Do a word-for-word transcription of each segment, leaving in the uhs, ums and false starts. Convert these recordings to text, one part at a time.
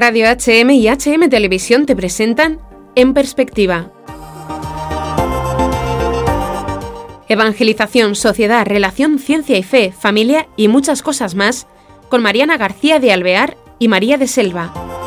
Radio H M y H M Televisión te presentan En Perspectiva. Evangelización, sociedad, relación, ciencia y fe, familia y muchas cosas más, con Mariana García de Alvear y María de Selva.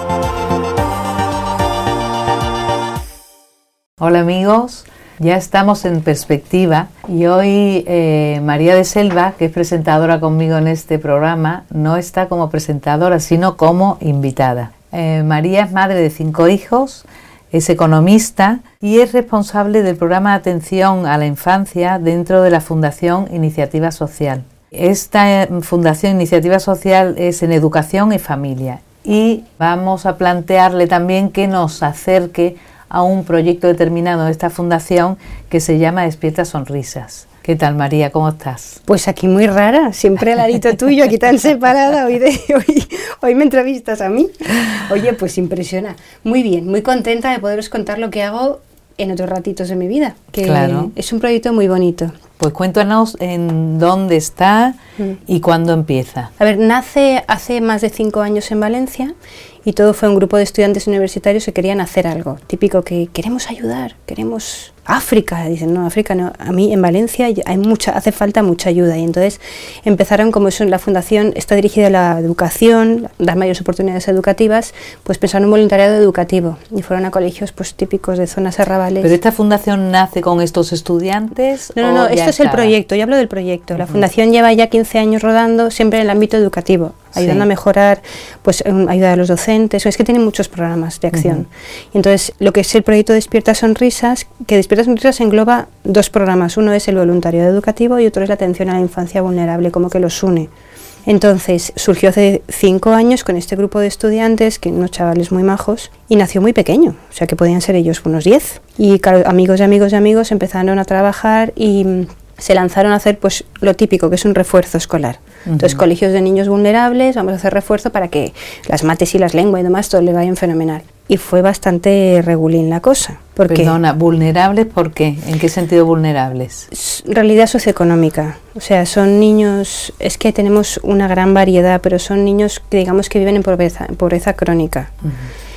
Hola amigos, ya estamos en Perspectiva y hoy eh, María de Selva, que es presentadora conmigo en este programa, no está como presentadora, sino como invitada. Eh, María es madre de cinco hijos, es economista y es responsable del programa de atención a la infancia dentro de la Fundación Iniciativa Social. Esta Fundación Iniciativa Social es en educación y familia y vamos a plantearle también que nos acerque a un proyecto determinado de esta fundación que se llama Despierta Sonrisas. ¿Qué tal, María? ¿Cómo estás? Pues aquí muy rara, siempre al ladito tuyo, aquí tan separada, hoy, de, hoy, hoy me entrevistas a mí. Oye, pues impresiona. Muy bien, muy contenta de poderos contar lo que hago en otros ratitos de mi vida, que claro. Es un proyecto muy bonito. Pues cuéntanos en dónde está mm. y cuándo empieza. A ver, nace hace más de cinco años en Valencia y todo fue un grupo de estudiantes universitarios que querían hacer algo. Típico que queremos ayudar, queremos África. Dicen, no, África no. A mí en Valencia hay mucha, hace falta mucha ayuda. Y entonces empezaron, como eso, la fundación está dirigida a la educación, dar mayores oportunidades educativas, pues pensaron en un voluntariado educativo y fueron a colegios pues típicos de zonas arrabales. ¿Pero esta fundación nace con estos estudiantes? No, no, no, esto es el proyecto, yo hablo del proyecto. La uh-huh. fundación lleva ya quince años rodando siempre en el ámbito educativo, ayudando sí. a mejorar, pues ayudar a los docentes, es que tienen muchos programas de acción. Uh-huh. Y entonces, lo que es el proyecto Despierta Sonrisas, que Despierta Sonrisas engloba dos programas, uno es el voluntariado educativo y otro es la atención a la infancia vulnerable, como que los une. Entonces, surgió hace cinco años con este grupo de estudiantes, que unos chavales muy majos, y nació muy pequeño, o sea que podían ser ellos unos diez. Y claro, amigos y amigos y amigos empezaron a trabajar y se lanzaron a hacer pues lo típico, que es un refuerzo escolar. Uh-huh. Entonces, colegios de niños vulnerables, vamos a hacer refuerzo para que las mates y las lenguas y demás todo le vayan fenomenal. Y fue bastante regulín la cosa. ¿Por qué? Perdona, ¿vulnerables por qué? ¿En qué sentido vulnerables? Realidad socioeconómica. O sea, son niños, es que tenemos una gran variedad, pero son niños que digamos que viven en pobreza, en pobreza crónica, uh-huh.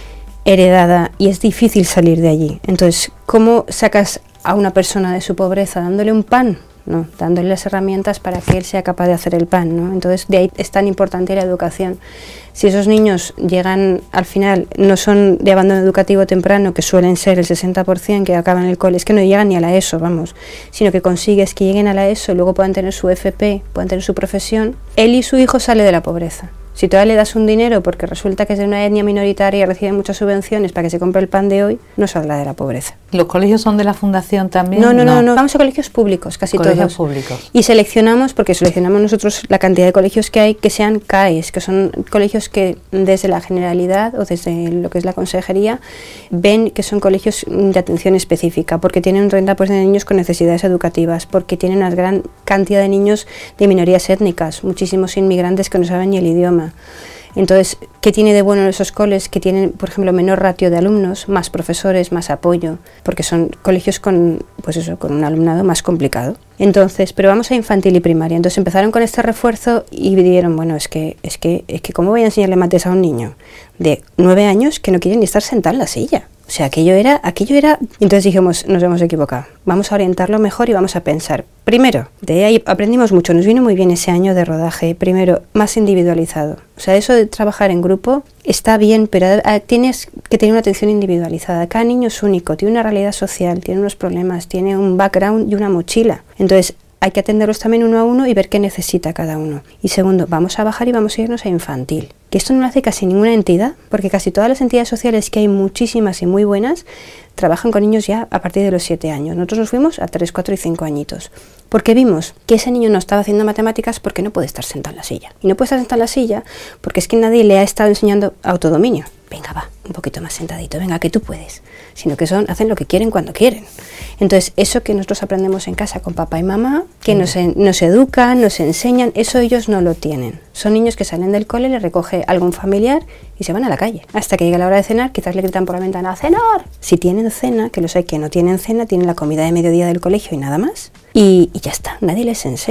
heredada, y es difícil salir de allí. Entonces, ¿cómo sacas a una persona de su pobreza? ¿Dándole un pan? No, dándole las herramientas para que él sea capaz de hacer el pan, ¿no? Entonces, de ahí es tan importante la educación. Si esos niños llegan, al final, no son de abandono educativo temprano, que suelen ser el sesenta por ciento que acaban el cole, es que no llegan ni a la ESO, vamos, sino que consigues que lleguen a la ESO, luego puedan tener su F P, puedan tener su profesión, él y su hijo sale de la pobreza. Si todavía le das un dinero porque resulta que es de una etnia minoritaria y recibe muchas subvenciones para que se compre el pan de hoy, no saldrá de la pobreza. ¿Los colegios son de la fundación también? No, no, no, no. Vamos a colegios públicos, casi colegios todos. Públicos. Y seleccionamos, porque seleccionamos nosotros la cantidad de colegios que hay, que sean C A E S, que son colegios que desde la Generalidad o desde lo que es la Consejería ven que son colegios de atención específica, porque tienen un treinta por ciento de niños con necesidades educativas, porque tienen una gran cantidad de niños de minorías étnicas, muchísimos inmigrantes que no saben ni el idioma. Entonces, ¿qué tiene de bueno esos coles? Que tienen, por ejemplo, menor ratio de alumnos, más profesores, más apoyo, porque son colegios con, pues eso, con un alumnado más complicado. Entonces, pero vamos a infantil y primaria. Entonces empezaron con este refuerzo y dijeron, bueno, es que, es que, es que ¿cómo voy a enseñarle mates a un niño de nueve años que no quiere ni estar sentado en la silla? O sea, aquello era, aquello era... Entonces dijimos, nos hemos equivocado, vamos a orientarlo mejor y vamos a pensar. Primero, de ahí aprendimos mucho, nos vino muy bien ese año de rodaje. Primero, más individualizado. O sea, eso de trabajar en grupo está bien, pero tienes que tener una atención individualizada. Cada niño es único, tiene una realidad social, tiene unos problemas, tiene un background y una mochila. Entonces, hay que atenderlos también uno a uno y ver qué necesita cada uno. Y segundo, vamos a bajar y vamos a irnos a infantil. Que esto no lo hace casi ninguna entidad, porque casi todas las entidades sociales, que hay muchísimas y muy buenas, trabajan con niños ya a partir de los siete años. Nosotros nos fuimos a tres, cuatro y cinco añitos. Porque vimos que ese niño no estaba haciendo matemáticas porque no puede estar sentado en la silla. Y no puede estar sentado en la silla porque es que nadie le ha estado enseñando autodominio. Venga, va, un poquito más sentadito, venga, que tú puedes. Sino que son, hacen lo que quieren cuando quieren. Entonces, eso que nosotros aprendemos en casa con papá y mamá, que nos, nos educan, nos enseñan, eso ellos no lo tienen. Son niños que salen del cole, les recoge algún familiar y se van a la calle. Hasta que llega la hora de cenar, quizás le gritan por la ventana, ¡a cenar! Si tienen cena, que los hay que no tienen cena, tienen la comida de mediodía del colegio y nada más. Y, y ya está, nadie les enseña.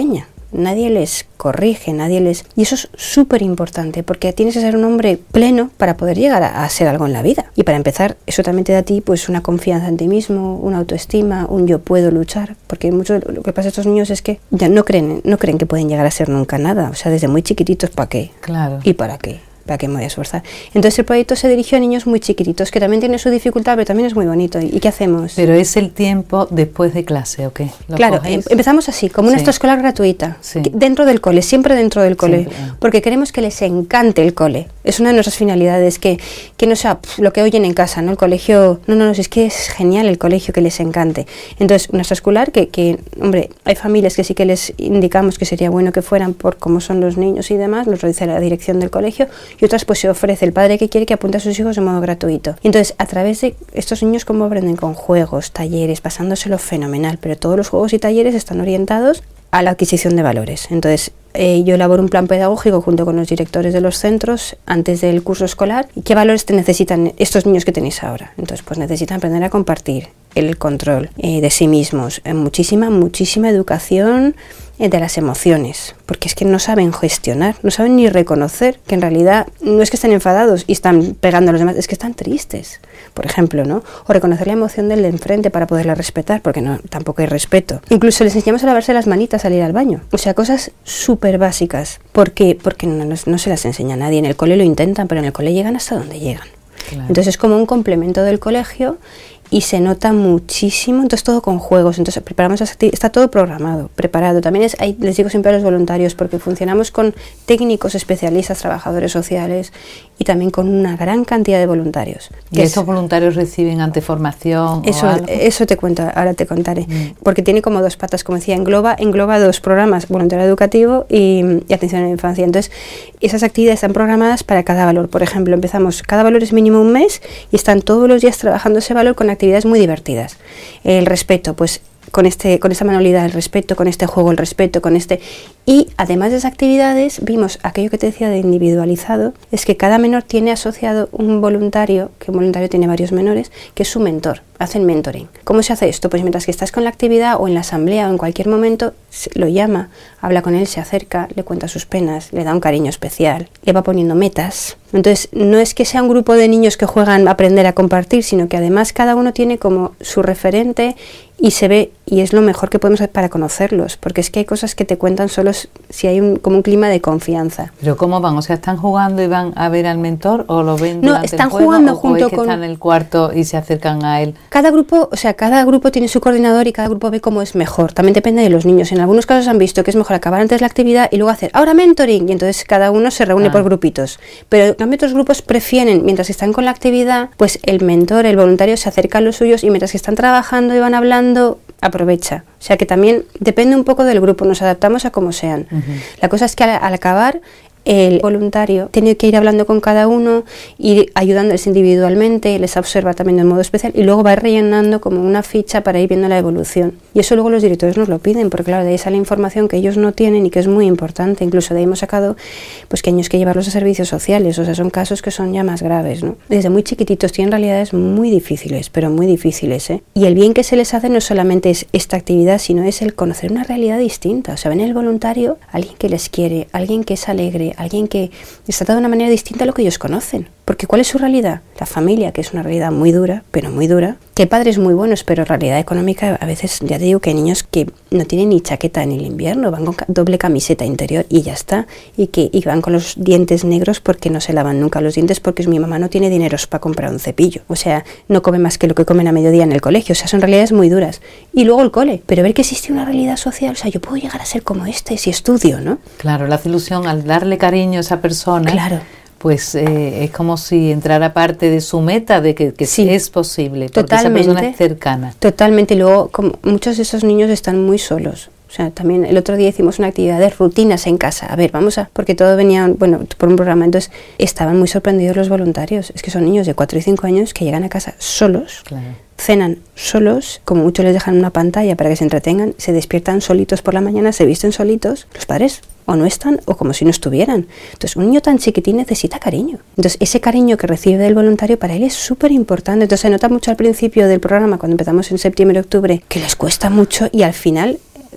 nadie les corrige, nadie les... Y eso es súper importante, porque tienes que ser un hombre pleno para poder llegar a, a ser algo en la vida. Y para empezar, eso también te da a ti pues una confianza en ti mismo, una autoestima, un yo puedo luchar, porque mucho lo que pasa a estos niños es que ya no creen, no creen que pueden llegar a ser nunca nada, o sea, desde muy chiquititos, ¿para qué? Claro. ¿Y para qué? ¿Para qué me voy a esforzar? Entonces el proyecto se dirigió a niños muy chiquititos, que también tienen su dificultad, pero también es muy bonito. ¿Y qué hacemos? Pero es el tiempo después de clase, ¿o qué? Claro, em, empezamos así, como una sí. extraescolar gratuita, sí. dentro del cole, siempre dentro del cole, siempre. porque queremos que les encante el cole. Es una de nuestras finalidades, que, que no sea pff, lo que oyen en casa, ¿no? El colegio, no, no, no, es que es genial el colegio, que les encante. Entonces, una extraescolar que, que, hombre, hay familias que sí que les indicamos que sería bueno que fueran por cómo son los niños y demás, nos lo dice la dirección del colegio, y otras pues se ofrece el padre que quiere que apunte a sus hijos de modo gratuito. Y entonces, a través de estos niños, ¿cómo aprenden? Con juegos, talleres, pasándoselo fenomenal, pero todos los juegos y talleres están orientados a la adquisición de valores. Entonces, eh, yo elaboro un plan pedagógico junto con los directores de los centros antes del curso escolar. ¿Y qué valores te necesitan estos niños que tenéis ahora? Entonces, pues necesitan aprender a compartir, el control eh, de sí mismos, eh, muchísima, muchísima educación eh, de las emociones, porque es que no saben gestionar, no saben ni reconocer que en realidad no es que estén enfadados y están pegando a los demás, es que están tristes, por ejemplo, ¿no? O reconocer la emoción del de enfrente para poderla respetar, porque no, tampoco hay respeto. Incluso les enseñamos a lavarse las manitas al ir al baño, o sea, cosas súper básicas. ¿Por qué? Porque no, no, no se las enseña a nadie. En el cole lo intentan, pero en el cole llegan hasta donde llegan. Claro. Entonces es como un complemento del colegio y se nota muchísimo, entonces todo con juegos, entonces preparamos las actividades, está todo programado, preparado. También es, hay, les digo siempre a los voluntarios, porque funcionamos con técnicos especialistas, trabajadores sociales y también con una gran cantidad de voluntarios. ¿Y esos voluntarios reciben anteformación eso, o algo? Eso te cuento, ahora te contaré, mm. porque tiene como dos patas, como decía, engloba, engloba dos programas, voluntariado educativo y, y atención a la infancia. Entonces, esas actividades están programadas para cada valor. Por ejemplo, empezamos, cada valor es mínimo un mes y están todos los días trabajando ese valor con actividades muy divertidas. El respeto, pues con este con esta manualidad el respeto, con este juego el respeto, con este... Y además de esas actividades, vimos aquello que te decía de individualizado, es que cada menor tiene asociado un voluntario, que un voluntario tiene varios menores, que es su mentor, hacen mentoring. ¿Cómo se hace esto? Pues mientras que estás con la actividad o en la asamblea o en cualquier momento, lo llama, habla con él, se acerca, le cuenta sus penas, le da un cariño especial, le va poniendo metas. Entonces, no es que sea un grupo de niños que juegan a aprender a compartir, sino que además cada uno tiene como su referente y se ve, y es lo mejor que podemos hacer para conocerlos, porque es que hay cosas que te cuentan solo si hay un, como un clima de confianza. ¿Pero cómo van? O sea, ¿están jugando y van a ver al mentor o lo ven no, durante están el juego? jugando ¿O junto es que con... están en el cuarto y se acercan a él? Cada grupo, o sea, cada grupo tiene su coordinador y cada grupo ve cómo es mejor. También depende de los niños. En algunos casos han visto que es mejor acabar antes la actividad y luego hacer ahora mentoring, y entonces cada uno se reúne ah. por grupitos. Pero en cambio otros grupos prefieren, mientras están con la actividad, pues el mentor, el voluntario se acerca a los suyos y mientras que están trabajando y van hablando, aprovecha. O sea que también depende un poco del grupo, nos adaptamos a como sean. Uh-huh. La cosa es que al, al acabar, el voluntario tiene que ir hablando con cada uno, ir ayudándoles individualmente, les observa también de un modo especial y luego va rellenando como una ficha para ir viendo la evolución. Y eso luego los directores nos lo piden, porque claro, de ahí sale información que ellos no tienen y que es muy importante. Incluso de ahí hemos sacado pues que hay que llevarlos a servicios sociales, o sea, son casos que son ya más graves, ¿no? Desde muy chiquititos tienen realidades muy difíciles, pero muy difíciles, ¿eh? Y el bien que se les hace no solamente es esta actividad, sino es el conocer una realidad distinta. O sea, ven el voluntario, alguien que les quiere, alguien que es alegre, alguien que está tratado de una manera distinta a lo que ellos conocen. Porque ¿cuál es su realidad? La familia, que es una realidad muy dura, pero muy dura. Que padres muy buenos, pero realidad económica, a veces ya te digo que hay niños que no tienen ni chaqueta en el invierno, van con doble camiseta interior y ya está. Y que y van con los dientes negros porque no se lavan nunca los dientes, porque mi mamá no tiene dineros para comprar un cepillo. O sea, no come más que lo que comen a mediodía en el colegio. O sea, son realidades muy duras. Y luego el cole. Pero ver que existe una realidad social, o sea, yo puedo llegar a ser como este si estudio, ¿no? Claro, la hace ilusión al darle cariño a esa persona. Claro. Pues eh, es como si entrara parte de su meta de que, que sí es posible, porque totalmente, esa persona es cercana. Totalmente, y luego como muchos de esos niños están muy solos. O sea, también el otro día hicimos una actividad de rutinas en casa. A ver, vamos a... Porque todo venía, bueno, por un programa. Entonces, estaban muy sorprendidos los voluntarios. Es que son niños de cuatro y cinco años que llegan a casa solos, claro. Cenan solos, como mucho les dejan una pantalla para que se entretengan, se despiertan solitos por la mañana, se visten solitos. Los padres o no están o como si no estuvieran. Entonces, un niño tan chiquitín necesita cariño. Entonces, ese cariño que recibe del voluntario para él es súper importante. Entonces, se nota mucho al principio del programa, cuando empezamos en septiembre, octubre, que les cuesta mucho y al final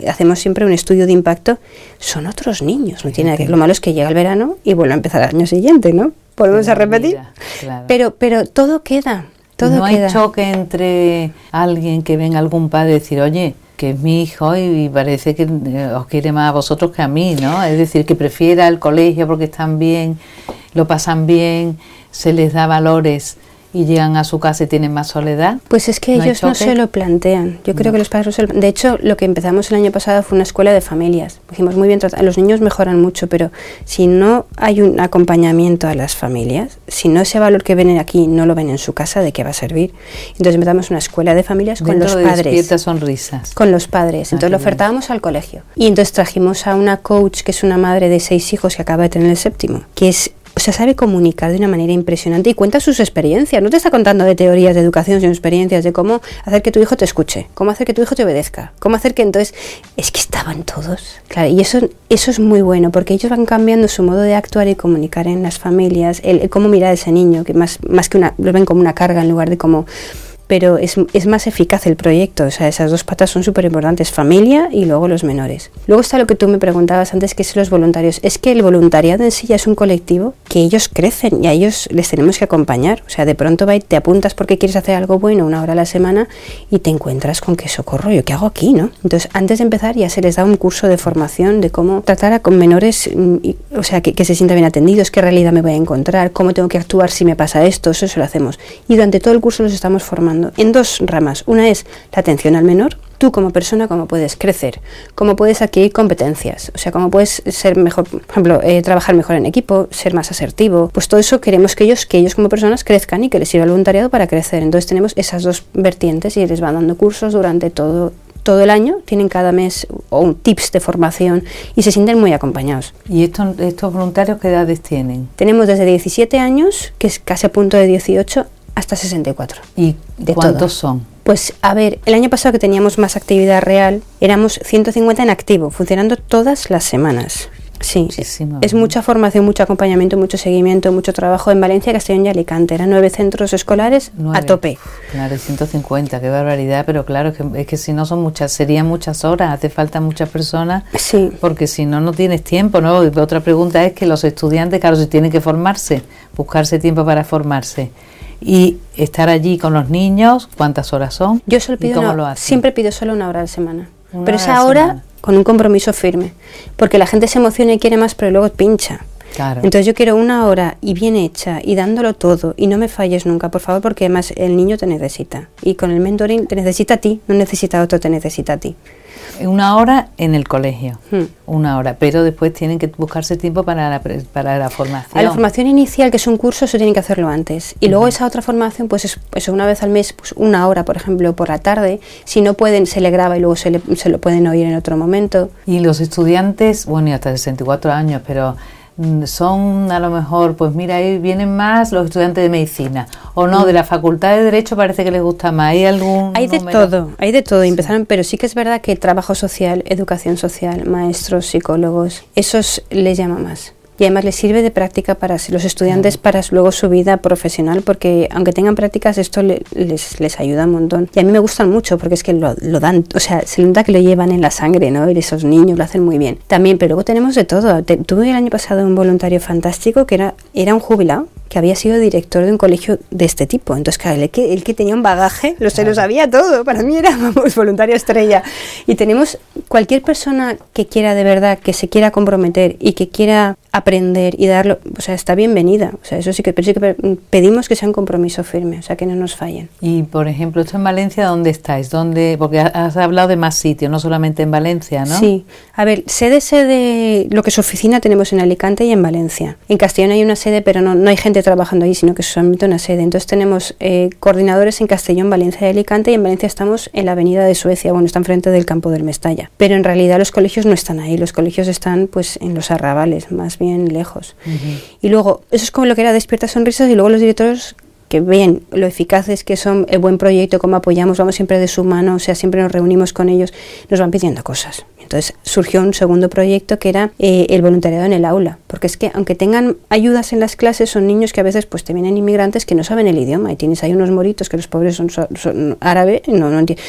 hacemos siempre un estudio de impacto, son otros niños, no tiene nada que ver. Lo malo es que llega el verano y vuelve a empezar el año siguiente, ¿no? Volvemos a repetir. Vida, claro. Pero, pero todo queda, todo no queda. hay choque entre alguien que venga algún padre y decir, oye, que es mi hijo y parece que os quiere más a vosotros que a mí, ¿no? Es decir, que prefiera el colegio porque están bien, lo pasan bien, se les da valores y llegan a su casa y tienen más soledad. Pues es que ¿No ellos no se lo plantean. Yo creo no. que los padres no se lo... De hecho, lo que empezamos el año pasado fue una escuela de familias. Dijimos, muy bien, trata... los niños mejoran mucho, pero si no hay un acompañamiento a las familias, si no ese valor que ven aquí no lo ven en su casa, ¿de qué va a servir? Entonces empezamos una escuela de familias con Dentro los de padres. Despierta Sonrisas. Con los padres. Entonces ah, lo ofertábamos bien. Al colegio. Y entonces trajimos a una coach que es una madre de seis hijos que acaba de tener el séptimo, que es... O sea, sabe comunicar de una manera impresionante y cuenta sus experiencias. No te está contando de teorías de educación, sino experiencias de cómo hacer que tu hijo te escuche, cómo hacer que tu hijo te obedezca, cómo hacer que entonces... Es que estaban todos. Claro, y eso, eso es muy bueno, porque ellos van cambiando su modo de actuar y comunicar en las familias, el, el cómo mirar a ese niño, que más, más que una... lo ven como una carga en lugar de como... Pero es, es más eficaz el proyecto, o sea, esas dos patas son súper importantes, familia y luego los menores. Luego está lo que tú me preguntabas antes, que es los voluntarios. Es que el voluntariado en sí ya es un colectivo que ellos crecen y a ellos les tenemos que acompañar. O sea, de pronto va y te apuntas porque quieres hacer algo bueno una hora a la semana y te encuentras con que socorro, ¿yo qué hago aquí, no? Entonces, antes de empezar ya se les da un curso de formación de cómo tratar a con menores, y, o sea, que, que se sientan bien atendidos, qué realidad me voy a encontrar, cómo tengo que actuar si me pasa esto, eso, eso lo hacemos. Y durante todo el curso los estamos formando en dos ramas. Una es la atención al menor. Tú como persona, cómo puedes crecer, cómo puedes adquirir competencias, o sea, cómo puedes ser mejor, por ejemplo, eh, trabajar mejor en equipo, ser más asertivo. Pues todo eso queremos que ellos, que ellos como personas crezcan y que les sirva el voluntariado para crecer. Entonces tenemos esas dos vertientes y les van dando cursos durante todo todo el año, tienen cada mes o un tips de formación y se sienten muy acompañados. ¿Y estos, estos voluntarios qué edades tienen? Tenemos desde diecisiete años, que es casi a punto de dieciocho, hasta sesenta y cuatro. ¿Y de cuántos todo. Son? Pues a ver, el año pasado que teníamos más actividad real, éramos ciento cincuenta en activo, funcionando todas las semanas. Sí, Muchísimo, es ¿no? mucha formación, mucho acompañamiento, mucho seguimiento, mucho trabajo en Valencia, Castellón y Alicante. Eran nueve centros escolares nueve. A tope. Claro, ciento cincuenta, qué barbaridad, pero claro, es que, es que si no son muchas, serían muchas horas, hace falta muchas personas, sí. Porque si no, no tienes tiempo, ¿no? Y otra pregunta es que los estudiantes, claro, si tienen que formarse, buscarse tiempo para formarse. Y estar allí con los niños, ¿cuántas horas son? Yo solo pido ¿Cómo una, lo hacen? Siempre pido solo una hora a la semana. Una pero hora esa hora semana. Con un compromiso firme, porque la gente se emociona y quiere más, pero luego pincha. Claro. Entonces yo quiero una hora y bien hecha y dándolo todo y no me falles nunca, por favor, porque además el niño te necesita y con el mentoring te necesita a ti, no necesita a otro, te necesita a ti. Una hora en el colegio, hmm. una hora, pero después tienen que buscarse tiempo para la, para la formación. A la formación inicial, que es un curso, eso tienen que hacerlo antes. Y uh-huh. luego esa otra formación, pues es eso, una vez al mes, pues una hora, por ejemplo, por la tarde. Si no pueden, se le graba y luego se, le, se lo pueden oír en otro momento. Y los estudiantes, bueno, y hasta sesenta y cuatro años, pero... son a lo mejor, pues mira, ahí vienen más los estudiantes de medicina o no, de la facultad de Derecho parece que les gusta más. ¿Hay algún Hay de número? todo, hay de todo, Sí. empezaron, pero sí que es verdad que trabajo social, educación social, maestros, psicólogos, esos les llama más. Y además les sirve de práctica para los estudiantes, uh-huh. para luego su vida profesional, porque aunque tengan prácticas, esto le, les, les ayuda un montón. Y a mí me gustan mucho, porque es que lo, lo dan, o sea, se nota que lo llevan en la sangre, ¿no? Y esos niños lo hacen muy bien. También, pero luego tenemos de todo. Te, tuve el año pasado un voluntario fantástico que era, era un jubilado, que había sido director de un colegio de este tipo. Entonces, claro, él que, él que tenía un bagaje, lo, se lo sabía todo. Para mí era, vamos, voluntario estrella. Y tenemos cualquier persona que quiera de verdad, que se quiera comprometer y que quiera aprender y darlo, o sea, está bienvenida. O sea, eso sí que, pero sí que pedimos que sea un compromiso firme, o sea, que no nos fallen. Y, por ejemplo, esto en Valencia, ¿dónde estáis? ¿Dónde? Porque has hablado de más sitios, no solamente en Valencia, ¿no? Sí. A ver, sede, sede, lo que es oficina tenemos en Alicante y en Valencia. En Castellón hay una sede, pero no, no hay gente trabajando allí, sino que es solamente una sede. Entonces tenemos eh, coordinadores en Castellón, Valencia y Alicante, y en Valencia estamos en la avenida de Suecia, bueno, está enfrente del campo del Mestalla. Pero en realidad los colegios no están ahí, los colegios están pues en los arrabales, más bien lejos. Uh-huh. Y luego, eso es como lo que era Despierta Sonrisas, y luego los directores que ven lo eficaces que son, el buen proyecto, cómo apoyamos, vamos siempre de su mano, o sea, siempre nos reunimos con ellos, nos van pidiendo cosas. Entonces surgió un segundo proyecto que era eh, el voluntariado en el aula, porque es que aunque tengan ayudas en las clases, son niños que a veces pues te vienen inmigrantes que no saben el idioma, y tienes ahí unos moritos que los pobres son, son, son árabes, no, no entienden,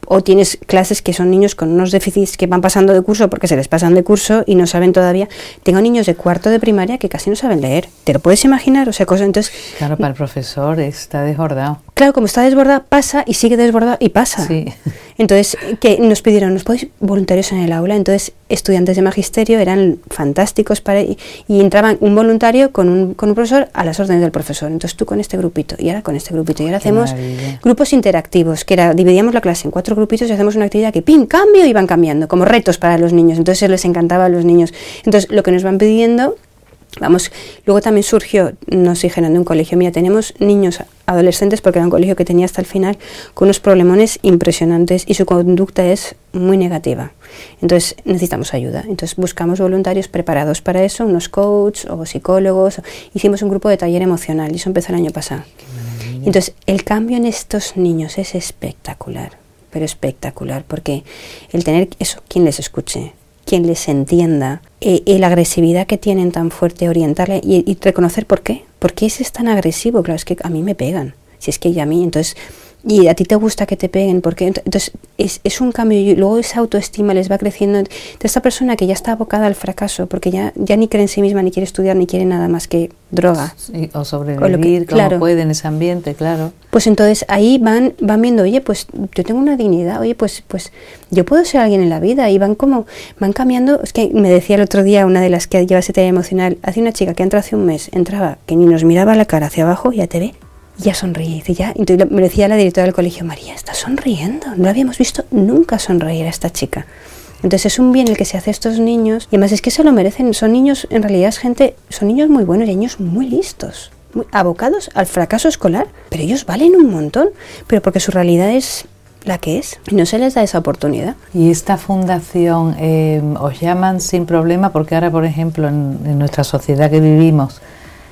O tienes clases que son niños con unos déficits que van pasando de curso porque se les pasan de curso y no saben todavía. Tengo niños de cuarto de primaria que casi no saben leer. ¿Te lo puedes imaginar? O sea, cosas, entonces, claro, para el profesor está desbordado. Claro, como está desbordado, pasa y sigue desbordado y pasa. Sí. Entonces, que nos pidieron, ¿nos podéis voluntarios en el aula? Entonces, estudiantes de magisterio eran fantásticos para y, y entraban un voluntario con un, con un profesor a las órdenes del profesor. Entonces, tú con este grupito y ahora con este grupito. Y ahora Qué hacemos maravilla. Grupos interactivos, que era, dividíamos la clase en cuatro grupitos y hacemos una actividad que, ¡pim!, cambio, y van cambiando, como retos para los niños. Entonces, les encantaba a los niños. Entonces, lo que nos van pidiendo... Vamos, luego también surgió, nos dijeron de un colegio, mira, tenemos niños adolescentes, porque era un colegio que tenía hasta el final, con unos problemones impresionantes y su conducta es muy negativa. Entonces necesitamos ayuda. Entonces buscamos voluntarios preparados para eso, unos coaches o psicólogos. Hicimos un grupo de taller emocional y eso empezó el año pasado. Entonces el cambio en estos niños es espectacular, pero espectacular, porque el tener eso, quien les escuche, quien les entienda, eh, eh, la agresividad que tienen tan fuerte, orientarle y, y reconocer por qué. ¿Por qué ese es tan agresivo? Claro, es que a mí me pegan, si es que ya a mí, entonces, y a ti te gusta que te peguen, ¿por qué? Entonces, es, es un cambio y luego esa autoestima les va creciendo de esta persona que ya está abocada al fracaso, porque ya, ya ni cree en sí misma, ni quiere estudiar, ni quiere nada más que droga. Sí, o sobrevivir, como claro. puede en ese ambiente, claro. Pues entonces ahí van van viendo, oye, pues yo tengo una dignidad, oye, pues pues yo puedo ser alguien en la vida, y van como, van cambiando. Es que me decía el otro día una de las que lleva ese taller emocional, hace una chica que entra hace un mes, entraba, que ni nos miraba la cara hacia abajo, ya te ve, ya sonríe, dice ya, entonces me decía la directora del colegio, María, está sonriendo, no la habíamos visto nunca sonreír a esta chica. Entonces es un bien el que se hace a estos niños, y además es que se lo merecen, son niños, en realidad es gente, son niños muy buenos y niños muy listos, muy abocados al fracaso escolar, pero ellos valen un montón, pero porque su realidad es la que es, y no se les da esa oportunidad. Y esta fundación, eh, os llaman sin problema, porque ahora, por ejemplo, en, en nuestra sociedad que vivimos,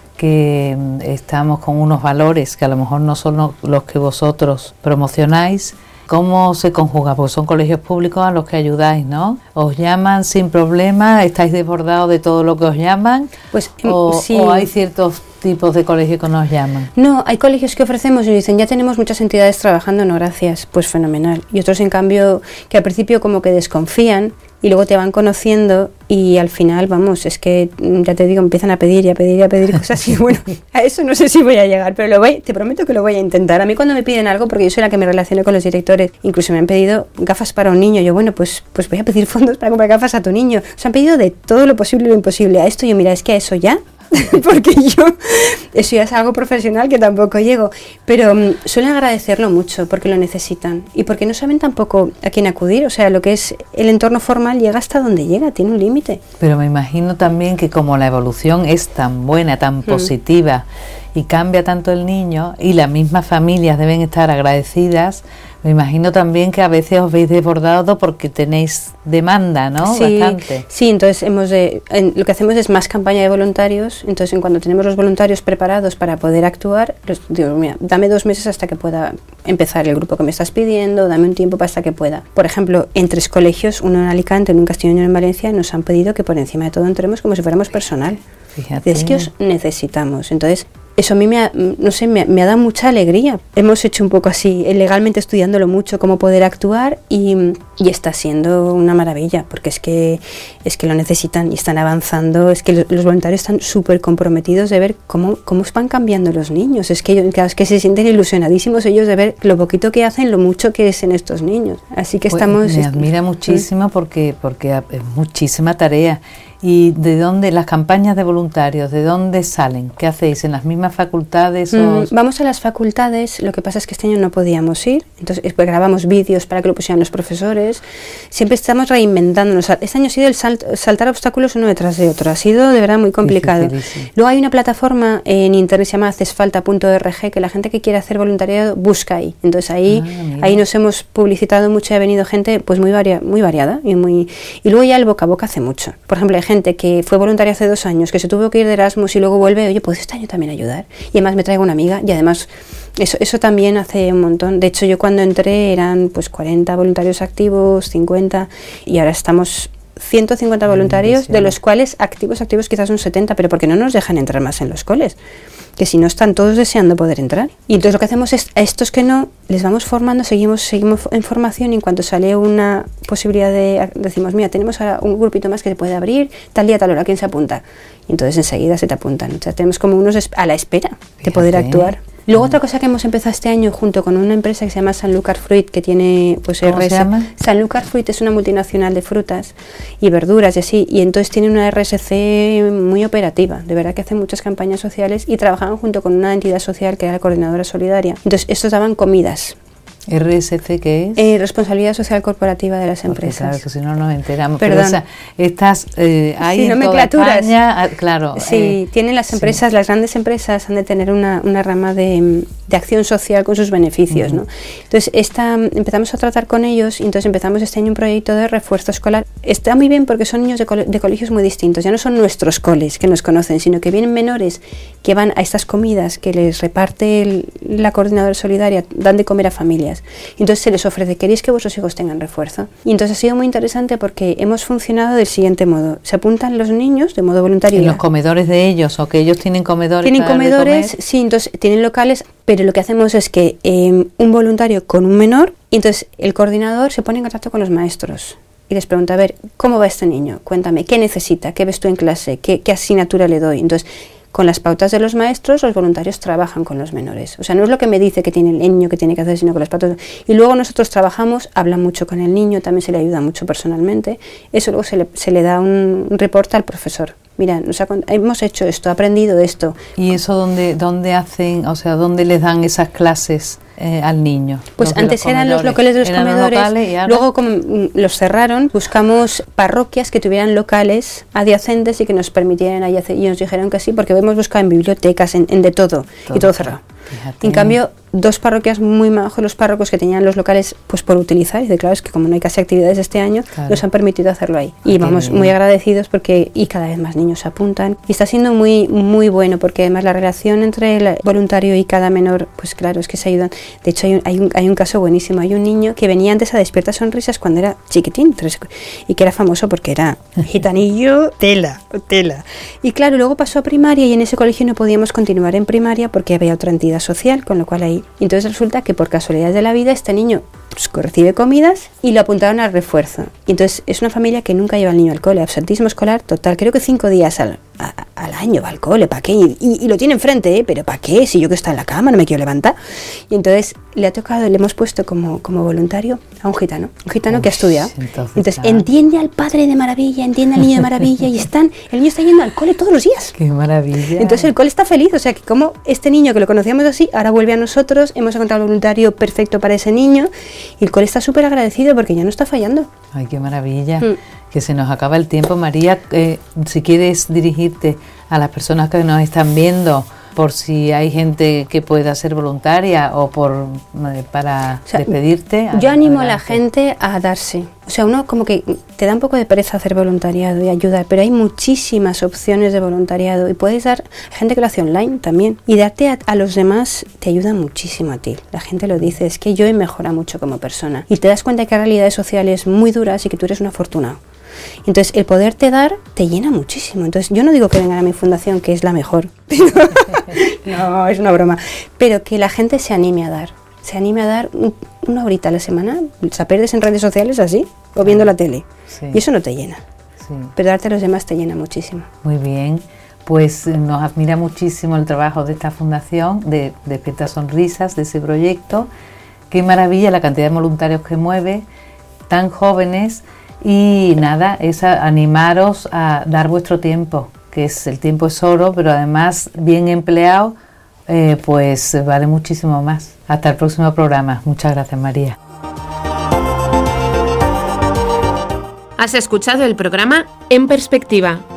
que eh, estamos con unos valores que a lo mejor no son los que vosotros promocionáis, ¿cómo se conjuga? Porque son colegios públicos a los que ayudáis, ¿no? ¿Os llaman sin problema? ¿Estáis desbordados de todo lo que os llaman? Pues ¿O, sí. o hay ciertos tipos de colegios que nos llaman? No, hay colegios que ofrecemos y dicen, ya tenemos muchas entidades trabajando, no, gracias, pues fenomenal. Y otros, en cambio, que al principio como que desconfían y luego te van conociendo y al final, vamos, es que ya te digo, empiezan a pedir y a pedir y a pedir cosas y bueno, a eso no sé si voy a llegar, pero lo voy, te prometo que lo voy a intentar. A mí cuando me piden algo, porque yo soy la que me relaciono con los directores, incluso me han pedido gafas para un niño, yo bueno, pues pues voy a pedir fondos para comprar gafas a tu niño. O sea, han pedido de todo lo posible y lo imposible. A esto yo, mira, es que a eso ya... porque yo, eso ya es algo profesional que tampoco llego, pero um, suelen agradecerlo mucho porque lo necesitan y porque no saben tampoco a quién acudir, o sea, lo que es el entorno formal llega hasta donde llega, tiene un límite. Pero me imagino también que como la evolución es tan buena, tan positiva mm. y cambia tanto el niño y las mismas familias deben estar agradecidas, me imagino también que a veces os veis desbordados porque tenéis demanda, ¿no? Sí, bastante. Sí, entonces hemos de, en, lo que hacemos es más campaña de voluntarios. Entonces, en cuando tenemos los voluntarios preparados para poder actuar, les digo, mira, dame dos meses hasta que pueda empezar el grupo que me estás pidiendo, dame un tiempo hasta que pueda. Por ejemplo, en tres colegios, uno en Alicante, uno en Castellón y uno en Valencia, nos han pedido que por encima de todo entremos como si fuéramos personal. Fíjate. Es que os necesitamos. Entonces, eso a mí me ha, no sé, me, me ha dado mucha alegría. Hemos hecho un poco así, legalmente estudiándolo mucho, cómo poder actuar y, y está siendo una maravilla, porque es que es que lo necesitan y están avanzando. Es que los, los voluntarios están súper comprometidos de ver cómo, cómo van cambiando los niños. Es que, ellos, claro, es que se sienten ilusionadísimos ellos de ver lo poquito que hacen, lo mucho que es en estos niños. Así que pues estamos... Me admira muchísimo ¿sí? porque, porque es muchísima tarea. ¿Y de dónde las campañas de voluntarios, de dónde salen? ¿Qué hacéis? ¿En las mismas facultades? Mm, o... Vamos a las facultades, lo que pasa es que este año no podíamos ir, entonces pues, grabamos vídeos para que lo pusieran los profesores, siempre estamos reinventándonos. Este año ha sido el salt, saltar obstáculos uno detrás de otro, ha sido de verdad muy complicado. Luego hay una plataforma en internet que se llama acesfalta punto org que la gente que quiere hacer voluntariado busca ahí, entonces ahí, ah, ahí nos hemos publicitado mucho y ha venido gente pues muy, varia, muy variada y, muy, y luego ya el boca a boca hace mucho. Por ejemplo, hay gente que fue voluntaria hace dos años, que se tuvo que ir de Erasmus y luego vuelve, oye, pues este año también ayudar. Y además me traigo una amiga y además eso, eso también hace un montón. De hecho, yo cuando entré eran pues cuarenta voluntarios activos, cincuenta, y ahora estamos ciento cincuenta voluntarios, de los cuales activos, activos quizás un setenta, pero porque no nos dejan entrar más en los coles, que si no están todos deseando poder entrar. Y entonces lo que hacemos es, a estos que no, les vamos formando, seguimos seguimos en formación, y en cuanto sale una posibilidad de, decimos, mira, tenemos ahora un grupito más que se puede abrir, tal día, tal hora, ¿quién se apunta? Y entonces enseguida se te apuntan. O sea, tenemos como unos a la espera de Fíjate. poder actuar. Luego otra cosa que hemos empezado este año junto con una empresa que se llama Sanlúcar Fruit, que tiene pues ¿Cómo R S. se llama? Sanlúcar Fruit es una multinacional de frutas y verduras y así, y entonces tiene una R S C muy operativa, de verdad que hacen muchas campañas sociales y trabajaban junto con una entidad social que era la Coordinadora Solidaria. Entonces estos daban comidas. ¿R S C qué es? Eh, responsabilidad social corporativa de las Porque empresas. Claro, que si no nos enteramos. Perdón. Pero esa, estas eh, hay sí, en toda España, ah, claro. Sí, eh, tienen las empresas, sí. las grandes empresas han de tener una, una rama de, de acción social con sus beneficios, uh-huh. ¿no? Entonces esta, empezamos a tratar con ellos y entonces empezamos este año un proyecto de refuerzo escolar. Está muy bien porque son niños de, cole, de colegios muy distintos, ya no son nuestros coles que nos conocen, sino que vienen menores que van a estas comidas que les reparte el, la Coordinadora Solidaria, dan de comer a familias. Entonces se les ofrece, ¿queréis que vuestros hijos tengan refuerzo? Y entonces ha sido muy interesante porque hemos funcionado del siguiente modo. Se apuntan los niños de modo voluntario. ¿En los comedores de ellos o que ellos tienen comedores? Tienen comedores, sí, entonces tienen locales, pero lo que hacemos es que eh, un voluntario con un menor, y entonces el coordinador se pone en contacto con los maestros y les pregunta, a ver, ¿cómo va este niño? Cuéntame, ¿qué necesita? ¿Qué ves tú en clase? ¿Qué, qué asignatura le doy? Entonces, con las pautas de los maestros, los voluntarios trabajan con los menores. O sea, no es lo que me dice que tiene el niño que tiene que hacer, sino con las pautas. Y luego nosotros trabajamos, hablan mucho con el niño, también se le ayuda mucho personalmente. Eso luego se le, se le da un reporte al profesor. Mira, nos ha, hemos hecho esto, aprendido esto. ¿Y eso dónde, dónde hacen, o sea, dónde les dan esas clases eh, al niño? Pues antes eran los locales de los comedores, locales, y ahora... luego como los cerraron, buscamos parroquias que tuvieran locales adyacentes y que nos permitieran ahí hacer, y nos dijeron que sí, porque hemos buscado en bibliotecas, en, en de todo, todo, y todo cerrado. Fíjate. En cambio, dos parroquias muy majos, los párrocos que tenían los locales pues por utilizar, y de claro, es que como no hay casi actividades este año, claro. nos han permitido hacerlo ahí. Y vamos muy agradecidos porque y cada vez más niños se apuntan. Y está siendo muy muy bueno porque además la relación entre el voluntario y cada menor, pues claro, es que se ayudan. De hecho, hay un, hay un, hay un caso buenísimo. Hay un niño que venía antes a Despierta Sonrisas cuando era chiquitín, tres, y que era famoso porque era gitanillo, tela, tela. Y claro, luego pasó a primaria y en ese colegio no podíamos continuar en primaria porque había otra entidad social, con lo cual ahí... Y entonces resulta que por casualidad de la vida este niño pues, recibe comidas y lo apuntaron al refuerzo. Y entonces es una familia que nunca lleva al niño al cole, absentismo escolar total, creo que cinco días al, a, al año va al cole, ¿para qué? Y, y, y lo tiene enfrente, ¿eh? ¿Pero para qué? Si yo que está en la cama no me quiero levantar. Y entonces le ha tocado, le hemos puesto como, como voluntario a un gitano, un gitano Uy, que ha estudiado. Entonces, entonces entiende al padre de maravilla, entiende al niño de maravilla y están, el niño está yendo al cole todos los días. ¡Qué maravilla! Entonces el cole está feliz, o sea que como este niño que lo conocíamos así, ahora vuelve a nosotros, hemos encontrado el voluntario perfecto para ese niño y el cole está súper agradecido porque ya no está fallando. ¡Ay, qué maravilla! Mm. Que se nos acaba el tiempo, María. Eh, si quieres dirigirte a las personas que nos están viendo, por si hay gente que pueda ser voluntaria o por eh, para o sea, despedirte. Yo animo adelante. a la gente a darse. O sea, uno como que te da un poco de pereza hacer voluntariado y ayudar, pero hay muchísimas opciones de voluntariado y puedes dar, gente que lo hace online también, y darte a, a los demás te ayuda muchísimo a ti. La gente lo dice, es que yo he mejorado mucho como persona y te das cuenta que hay realidades sociales muy duras y que tú eres un afortunado. Entonces el poderte dar te llena muchísimo. Entonces yo no digo que vengan a mi fundación, que es la mejor, no, es una broma, pero que la gente se anime a dar, se anime a dar un, una horita a la semana, se pierdes en redes sociales así, o viendo la tele, sí. y eso no te llena, sí. pero darte a los demás te llena muchísimo. Muy bien, pues nos admira muchísimo el trabajo de esta fundación, de Despierta Sonrisas, de ese proyecto. Qué maravilla la cantidad de voluntarios que mueve, tan jóvenes. Y nada, es a animaros a dar vuestro tiempo, que es el tiempo es oro, pero además bien empleado, eh, pues vale muchísimo más. Hasta el próximo programa. Muchas gracias, María. Has escuchado el programa En Perspectiva,